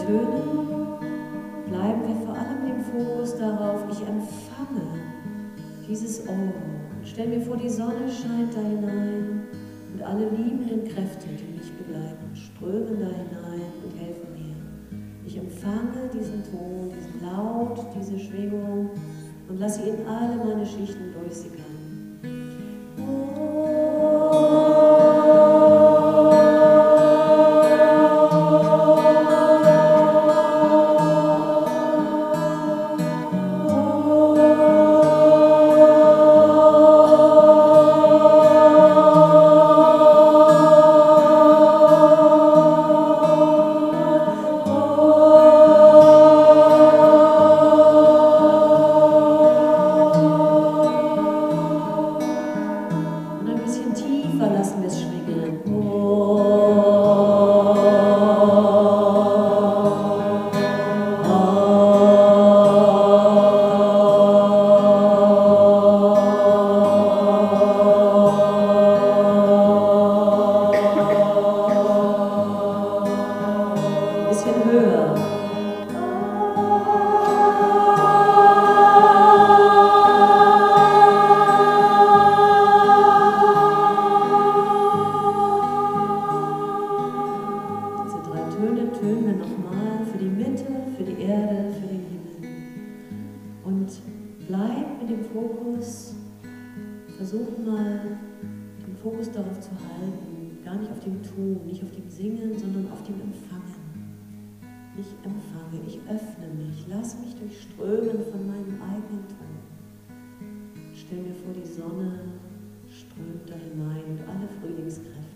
Tönen bleiben wir vor allem dem Fokus darauf, ich empfange dieses Oro und stell mir vor, die Sonne scheint da hinein und alle liebenden Kräfte, die mich begleiten, strömen da hinein und helfen mir. Ich empfange diesen Ton, diesen Laut, diese Schwingung und lasse sie in alle meine Schichten durchsickern. Tönen wir nochmal für die Mitte, für die Erde, für den Himmel. Und bleib mit dem Fokus, versuch mal den Fokus darauf zu halten, gar nicht auf dem Ton, nicht auf dem Singen, sondern auf dem Empfangen. Ich empfange, ich öffne mich, lass mich durchströmen von meinem eigenen Ton. Stell mir vor, die Sonne strömt da hinein und alle Frühlingskräfte.